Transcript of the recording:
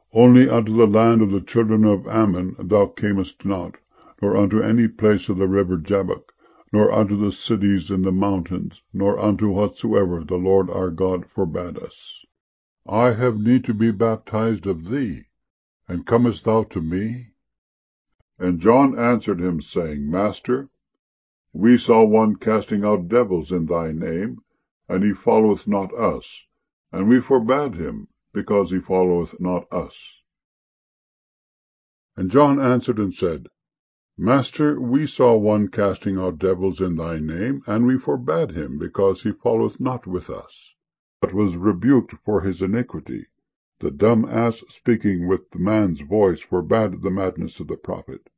Only unto the land of the children of Ammon thou camest not, nor unto any place of the river Jabbok, nor unto the cities in the mountains, nor unto whatsoever the Lord our God forbade us. I have need to be baptized of thee, and comest thou to me? And John answered him, saying, Master, we saw one casting out devils in thy name, and he followeth not us, and we forbade him, because he followeth not us. And John answered and said, Master, we saw one casting out devils in thy name, and we forbade him, because he followeth not with us, but was rebuked for his iniquity. The dumb ass speaking with the man's voice forbade the madness of the prophet.